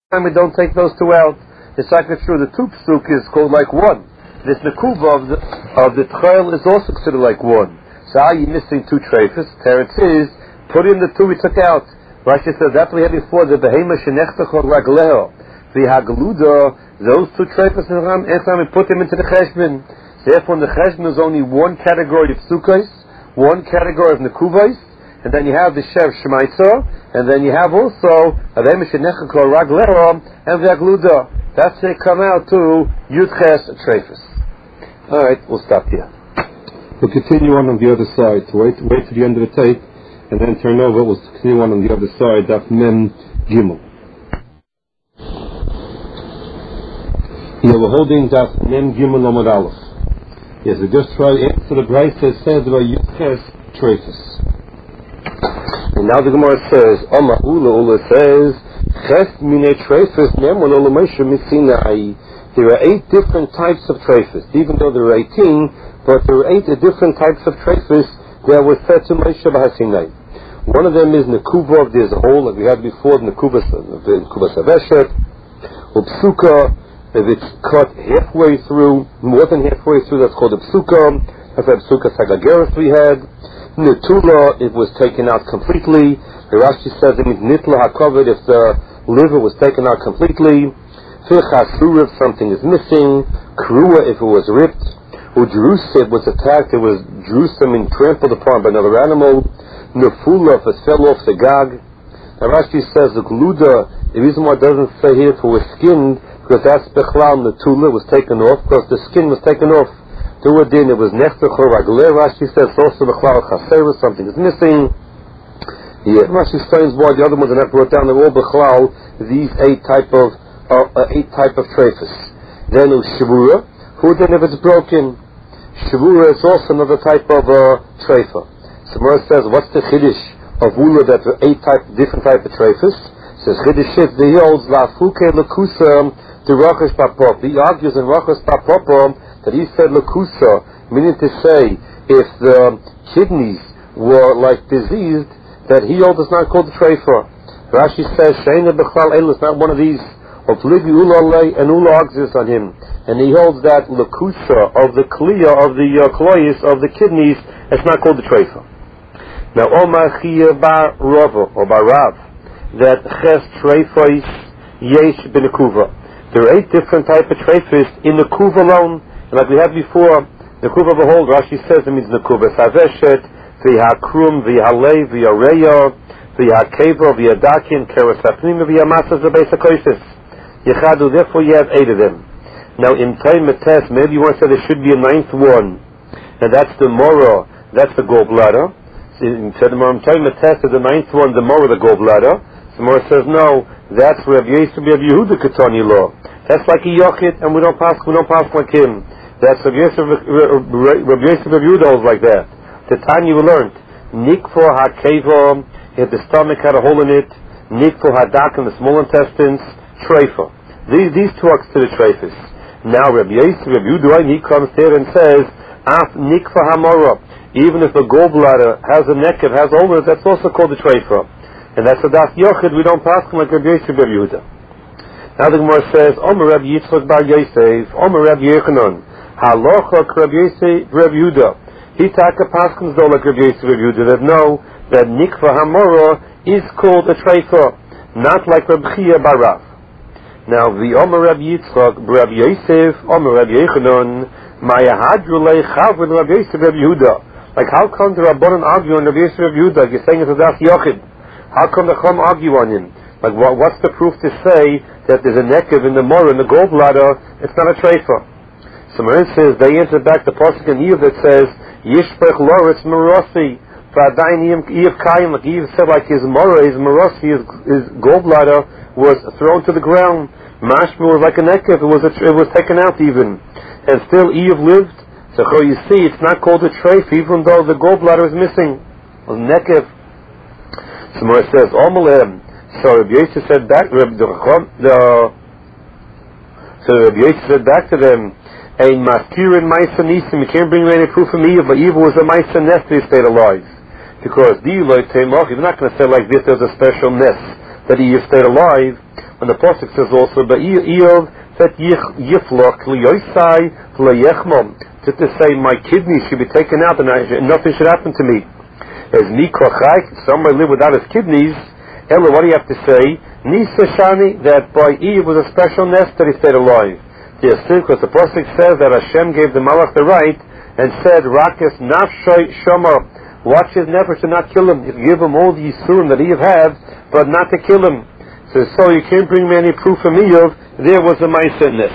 time we don't take those two out. It's like it's true, the two psuk is called like one. This nekuva of the trail is also considered like one. So are you missing two treifas? Terence is, put in the two we took out. Rashi says, that's what we had before, the behema shenechtachor ragleho. The hagluda, those two treifas in Ram, we put them into the cheshbon. Therefore in the cheshbon is only one category of psukais, one category of nekuvais, and then you have the shev shemaitza, and then you have also behema shenechtachor ragleho and the hagluda. That's they come out to Yudches Treifus. Alright, we'll stop here. We'll continue on the other side. Wait to the end of the tape, and then turn over. We'll continue on the other side. Daf Mem Gimel. Here we're holding Daf Mem Gimel Amud Aleph. Yes, we just try to answer the Bryce that says about Yudches Treifus. And now the Gemara says, Oma Ula says, there are 8 different types of treifus, even though there are 18, but there are 8 different types of treifus that were said to Moshe B'Hasinai. One of them is nekuva, there's a hole, like we had before, nekuva saveshet, or psuka, if it's cut halfway through, more than halfway through, that's called a psuka. That's a psuka sagageris we had. Netula, it was taken out completely. The Rashi says it means nitla hakovid, if the liver was taken out completely. Filchasura, if something is missing. Krua, if it was ripped. Ujrusa, it was attacked, it was Jerusalem and trampled upon by another animal. Nefula, if it fell off the gag. The Rashi says the gluda, the reason why it doesn't say here if it was skinned, because that's bechlal netula, was taken off, because the skin was taken off. Duadin, it was nechtachor ragleh. Rashi says also bechlal chaser, something is missing. Yeah, Rashi explains why the other ones are not brought down. They're all bechlal, these 8 type of treifus. Then shavura, who then if it's broken? Shavura is also another type of treifa. Samara says, what's the chiddush of ula that there are 8 different type of treifus? Says chiddush is the holds la fuke lakusa the rachas papop. He argues in rachas papop that he said lakusa, meaning to say if the kidneys were like diseased, that he holds is not called the treifa. Rashi says sheina b'chlal elu is not one of these. Of livi ula lei and ula axis on him, and he holds that lakusa of the kliya of the kloyis of the kidneys, it's not called the treifa. Now Omar Chia bar Rava or bar Rav that ches treifais yesh b'nekuva. There are 8 different type of treifis in the kuva alone, and like we had before, the kuva behold, Rashi says it means nekuva saveshet, v'hakrum, v'halei, v'yareya, v'hakeva, v'yadakin, kerasapnim, v'yamasas, v'beisakoisis. Yechadu, therefore you have 8 of them. Now in time test, maybe you want to say there should be a 9th one, and that's the mora, that's the gallbladder. In time test is the 9th one, the mora, the gallbladder. The mora says no, that's Rabbi Yosef Rabbi Yehuda Ketani law. That's like a yochid, and we don't pass like him. That's Rabbi Yosef Rabbi Yehuda holds like that. The time you learned, nikfo hakeva, if the stomach had a hole in it, nikfo hadak in the small intestines, treifa. These 2 are to the treifas. Now Rabbi Yosef Rabbi Yehuda, he comes there and says, af nikfa hamora. Even if a gallbladder has a neck, it has over it, that's also called the treifa. And that's a das yochid, we don't pass like Rabbi Yosef Rabbi Yehuda. Now the Gemara says, Omer Rabbi Yitzchak bar Yosef, Omer Rabbi Yechanan, halacha Rabbi Yosef Rabbi Yehuda. He taka paskins though like Rabbi Yosef Rabbi Yehuda that know that nikva hamora is called a treifa, not like Rabbi Chia bar Rav. Now the Omer Rabbi Yitzchak Rabbi Yosef, Omer Rabbi Yechanan, Mayahadrulei Chavin Rabbi Yosef Rabbi Yehuda. Like how come the Rabbanan argue on Rabbi Yosef Rabbi Yehuda? You're saying it's a das yochid. How come the Chum argue on him? Like what's the proof to say that there's a nekev in the mora, in the gallbladder, it's not a treifa? So Marin says, they answer back the pasuk in Eve that says, Yishpech loritz merossi, v'adayin Eve kayim, like Eve said, like his mora, his merossi, his gallbladder was thrown to the ground. Mashma was like a nekev, it was taken out even. And still Eve lived. So you see, it's not called a treifa, even though the gallbladder is missing. It was nekev. So Marin says, Omelem. So Rabbi Yosef said back to them, Ein maskirin ma'isa nisim, you can't bring any proof from Eve, but Eve was a ma'isa nest that he stayed alive. Because you're not going to say like this, there's a special nest that Eve stayed alive. And the pasuk says also, "Ba'iyov that yifloch liyoisai layechmom," to say my kidneys should be taken out and nothing should happen to me. As mikochai, somebody live without his kidneys. Ella, what do you have to say? Nisa shani, that by Eve was a special nest that he stayed alive. Because the pasuk says that Hashem gave the Malach the right and said, "Rakes nafshay shomer." Watch his nefesh to not kill him. You give him all the yisurim that Eve had, but not to kill him. So you can't bring me any proof from Eve. There was a ma'aseness.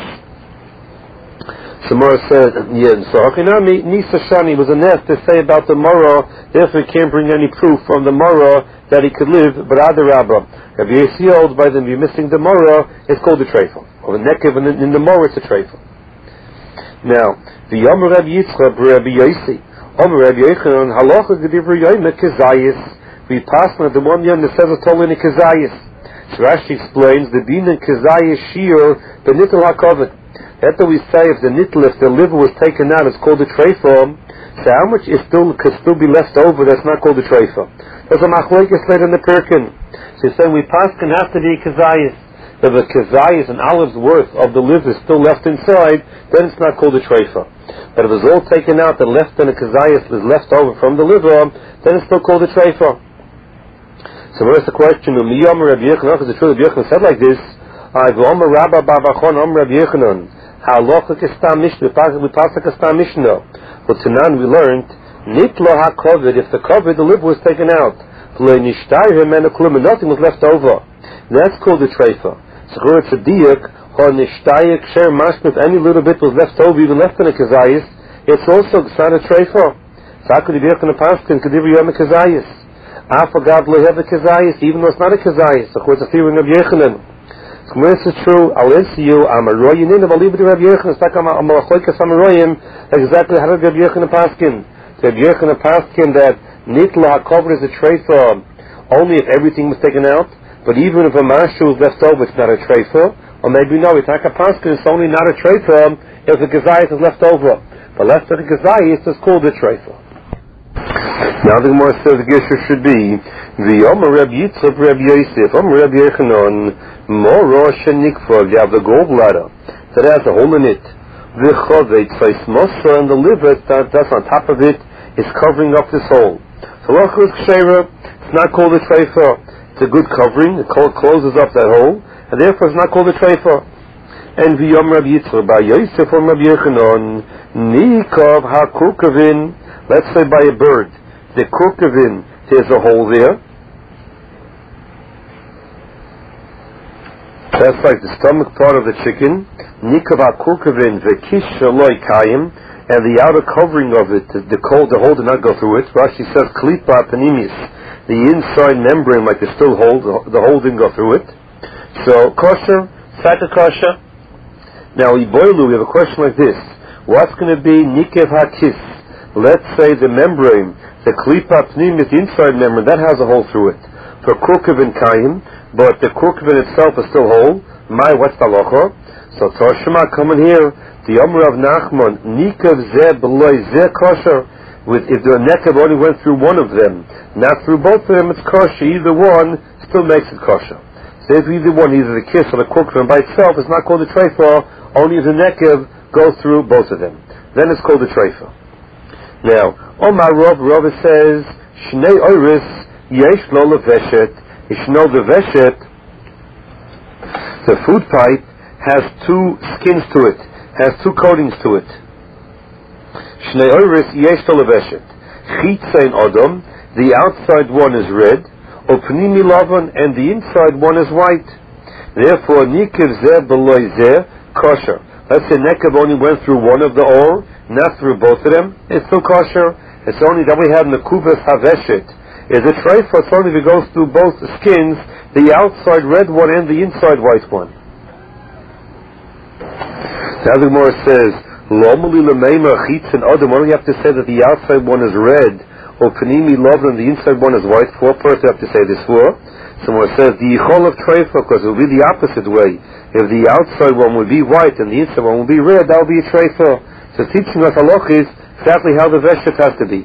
Samora said, so Hakinami Nisa Shani was a nest to say about the Morah. Therefore, you can't bring any proof from the Morah that he could live. But Adar Rabba, if you see old by them, you're missing the Morah. It's called a treifel. Or the nekev in the Morah, it's a treifel. Now, the Yom Rabbi Yitzchak Rabbi Yosi. Rabbi Yochanan, halacha gedivri yoyme kezayis. We pass on the one yom that says a tol in a kezayis. So Rashi explains the bin and kezayis shiur the nitl hakovet. After we say if the nitl, if the liver was taken out, it's called a treifah. So how much could still be left over? That's not called a treifah. There's a machlokes later in the Pirkin. So he's saying we pass can have to be kezayis. If a kezayis, an olive's worth of the liver is still left inside, then it's not called a treifah. But if it's all taken out, the left and the kezayis is left over from the liver, then it's still called a treifah. So where's the question? Because the truth of Yochanan said like this, Omer Rabba Babachon Omer Rabbi Yochanan, Halacha Kestam Mishnah, we pass a Kestam Mishnah. But Tanan we learned, Nitlo HaKovid, if the kovid, the liver was taken out, nothing was left over. That's called a treifah. So it's a diak, or nishtayik sher mashma, if any little bit was left over, even left in a kezayis, it's also not a treifah. So how could you be up in a paskin, could you be on a kezayis? Afagad lo have a kezayis, even though it's not a kezayis. So it's a theory of Yechanan. So when this is true, I'll answer you, I'm a royin in, I'll leave it to Rabbi Yechanan. It's like I'm a choikas, I'm a royim, exactly how did Rabbi Yechanan paskin? So Rabbi Yechanan paskin that nitla hakover is a treifah only if everything was taken out. But even if a mashu is left over, it's not a treifah. Or maybe no, it's like a paskin, it's only not a treifah if the kezayis is left over. But left of the kezayis is called a treifah. Now the Gemara says the gesher should be the Omer Reb Yitzchak Reb Yosef Omer Reb Yochanan Moro Shenikva. You have the gallbladder that has a hole in it. The chovet tzais mosa, and the liver that's on top of it is covering up this hole. So lachus kshera, it's not called a treifah. It's a good covering. It closes up that hole, and therefore it's not called a treifah. And the Yom Rabbi Yitzchak by Yosef or Rabbi Yochanan Nikov HaKurkavin. Let's say by a bird, the kurkavin, there's a hole there. That's like the stomach part of the chicken. Nikov HaKurkavin v'kish shaloi kayim, and the outer covering of it, the hole did not go through it. Rashi says klipa panimis. The inside membrane, like the still hole, the hole didn't go through it. So kosher, saka kosher. Now iboilu, we have a question like this: what's going to be nikev hakis? Let's say the membrane, the klipa pnimis, the inside membrane, that has a hole through it. For kurkavin kayim, but the kurkavin itself is still whole. What's the halacha? So Toshima coming here, the Omer of Nachman, nikev zeh beloy zeh kosher. If the nekev only went through one of them, not through both of them, it's kosher. Either one still makes it kosher. So if either one, either the kiss or the kurkavin by itself, it's not called a treifah, only if the nekev goes through both of them. Then it's called a treifah. Now, Omar Rav says, Shnei Oiris Yesh Lo Leveshet. Ishno the Veshet, the food pipe, has two skins to it, has two coatings to it. Shnei Oiris Yesh Lo Leveshet. Chitzein Odom, the outside one is red, Opnimi Lavan, and the inside one is white. Therefore, Nikiv Zeh Beloy Zeh, kosher. Let's say Nekev only went through one of the or, not through both of them, it's still kosher. It's only that we have Nekubas Haveshet. Is a treifah, it's only if it goes through both the skins, the outside red one and the inside white one. Now the Gemara says, Lomali Lemeima Chitz and Adam, only have to say that the outside one is red, or Panimi Lov and the inside one is white. For first you have to say this for. Someone says the Yichol of treifah, because it will be the opposite way. If the outside one would be white and the inside one would be red, that would be a treifah. So teaching us halach is exactly how the veshet has to be.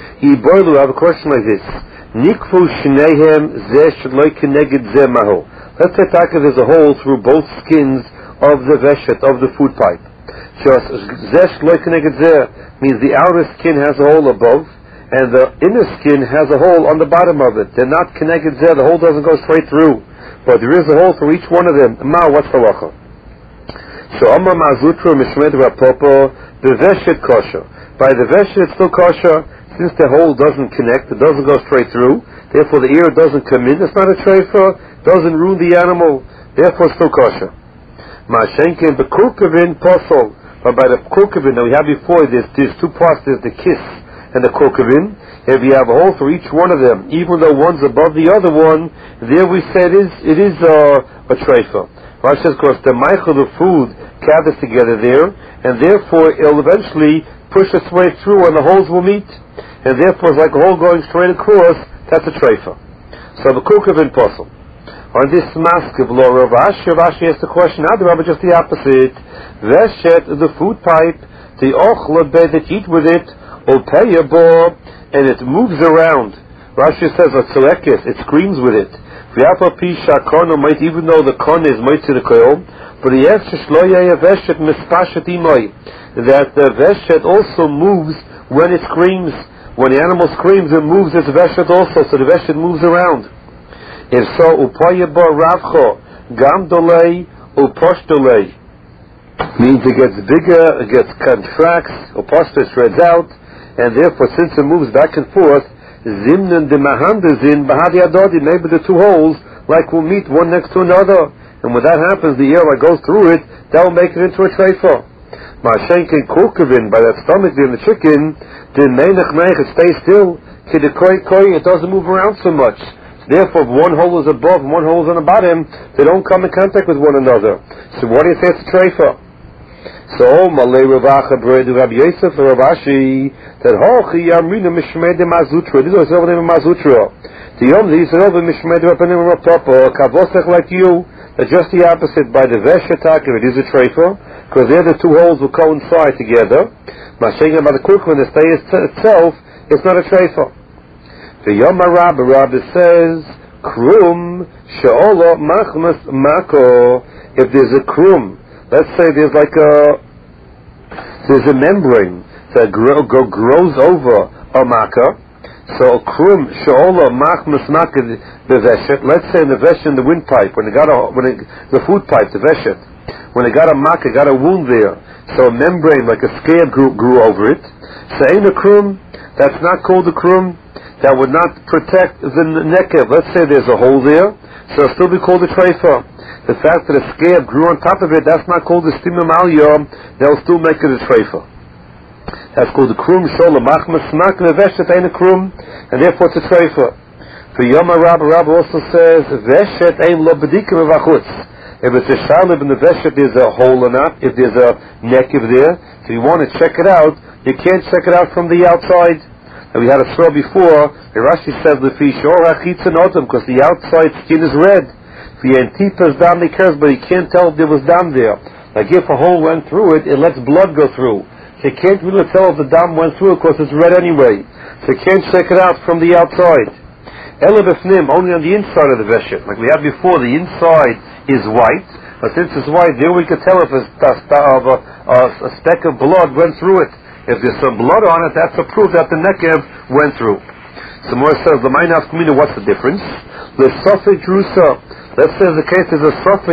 Iboilu, I have a question like this. Nikfu shnehem zeh shloi keneged zeh mahu. Let's say there's a hole through both skins of the veshet, of the food pipe. Just zesh lo keneged zeh means the outer skin has a hole above, and the inner skin has a hole on the bottom of it. They're not keneged zeh. The hole doesn't go straight through, but there is a hole for each one of them. Ma, what's the halacha? So Amar Mazutru Mishmed Rapopo, the veshet kosher. By the veshet it's still kosher, since the hole doesn't connect, it doesn't go straight through, therefore the ear doesn't come in, it's not a treifa, doesn't ruin the animal, therefore it's still kosher. Ma'ashenkin bekurkavin posol, but by the kurkavin that we had before, there's two parts, there's the kiss and the kurkavin. If you have a hole for each one of them, even though one's above the other one, there we say it is a treifa. Rashi says, of course, the meichel, the food, gathers together there, and therefore it'll eventually push its way through and the holes will meet, and therefore it's like a hole going straight across. That's a treifa. So the kurkavin posel. On this mask of law, Rav Ashi asked the question, but just the opposite. Veshet, the food pipe, the ochla bed that you eat with it, opeyabo, and it moves around. Rashi says, it screams with it. Even though the kon is might to the koil, but the veshet mispashet imoy, that the veshet also moves when it screams. When the animal screams, it moves its veshet also, so the veshet moves around. If so, upayabo ravcho gam dolei uposh dolei means it gets bigger, it gets contracts, uposh shreds out, and therefore since it moves back and forth, zimnan de mahandazin bahadi adodi, maybe the two holes like will meet one next to another, and when that happens, the air that goes through it, that will make it into a treifa. Ma'ashenkin kurkavin, by that stomach in the chicken, the meinach it stays still, it doesn't move around so much. Therefore, if one hole is above and one hole is on the bottom, they don't come in contact with one another. So what do you say it's a treifa? So, Malay Ravacha Bredu Rabbi Yosef Rav Ashi, that Hochi Yamrina Mishmed Mazutra. This was over there in Mazutra. The Yom Zi said over Mishmed Rapanim Rapapa, Kavosech like you, that just the opposite, by the Veshetak, if it is a treifa, because there the two holes will coincide together. Mashayim by the kurkman, the stay itself, it's not a treifa. The Yom Rabbi says, Krum She'olo Machmas Mako, if there's a krum, let's say there's a membrane that grows over a makkah. So krum she'ola machmas makkah the veshet. Let's say in the veshet in the windpipe, the food pipe, the veshet, when it got a makkah, got a wound there, so a membrane like a scab grew over it. So ain't a krum, that's not called a krum. That would not protect the nekev. Let's say there's a hole there, so it'll still be called a treifa. The fact that a scab grew on top of it, that's not called a stimum aliyah, that'll still make it a treifa. That's called the krum shola machmas smak veshet ain't a krum, and therefore it's a treifa. For Yoma Rabbi also says veshet ain't lo bedikim v'achutz. If it's a shalib in the veshet, there's a hole or not. If there's a nekev there, so you want to check it out, you can't check it out from the outside. And we had a story before. The Rashi says the fish or achitzanotim because the outside skin is red. V'yentipas dam cares, but you can't tell if there was dam there. Like if a hole went through it, it lets blood go through. So you can't really tell if the dam went through it because it's red anyway. So you can't check it out from the outside. Elabefnim, only on the inside of the veshet. Like we had before, the inside is white, but since it's white, there we could tell if a speck of blood went through it. If there's some blood on it, that's a proof that the nekev went through. Some more says, the Ma'inaf Kumina, what's the difference? The Safek Drusa. Let's say the case is a Safek